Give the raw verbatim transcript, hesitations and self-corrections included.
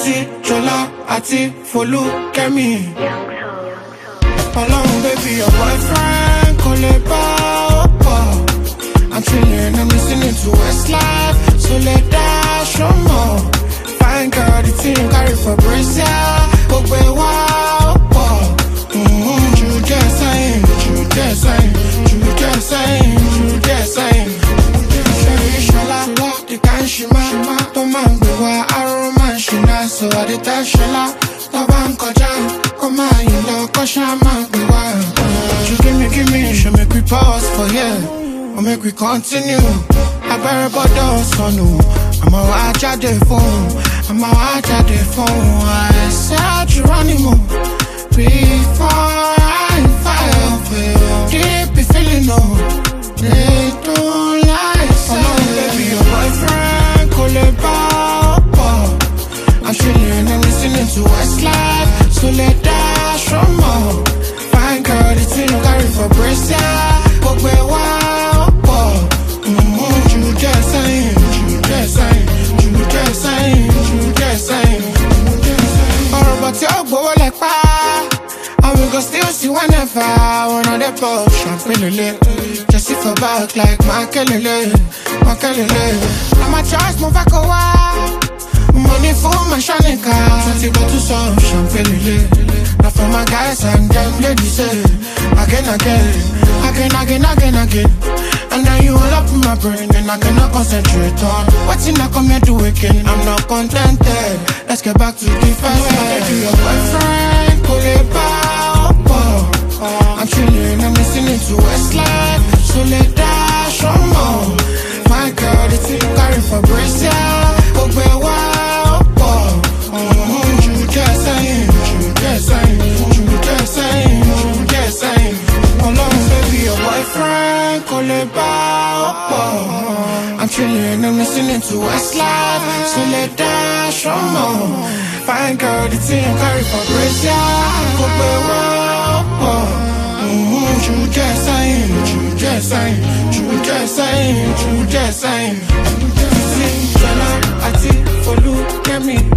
Titi, Jola, Ati, Folu, Kemi. Alone, baby, your boyfriend, Koleba, Oppo. I'm chilling, I'm listening to Westlife, so let that show more. Fine girl, the team carry for Brazil, Ogbewa, Oppo. Mm-hmm, you just saying, you just saying, you just saying, you just saying. Sherry, Shola, the kind shima, the man, the wa, aroma, shina, so I did that Shola, the one koja, come on, you know, kosha, man, the wa. You give me, give me, show me, we pause for yeah. Or make we continue. I better but don't son. I'm a watch at the phone. I'm a watch at the phone. I said Geronimo before I fire for you. Deep be feeling no. They don't like so. Oh, baby, your boyfriend Koleba Oppo. I'm chilling and listening to Westlife, so let that show more. Fine girl, the thing you carry for Brazil. Ogbewa. And we go still see whenever one on the boat, champagne just sit for back like Makelele, Makelele. I'm a choice, move back a while. Money for my shanika, twenty bottles of champagne. Now for my guys and them ladies, again, again, again, again, again, again. And now you all up in my brain, and I cannot concentrate on what's in I come here to again. I'm not contented. Let's get back to the first part. Your boyfriend, Koleba Oppo. I'm chilling, I'm listening to Westlife, so let that show more. My girl, the thing carry for Brazil, Ogbewa Oppo. Mm-hmm, you just saying, you just saying, you just saying, you just saying. Alone, baby, your boyfriend, Koleba Oppo. I'm chilling, I'm listening to Westlife, so let that show more. Fine girl, the team carry for Brazil, Koleba Oppo. Mm-hmm, you just saying, you just saying, you just saying, you just saying. Jola, Ati, Folu, Kemi.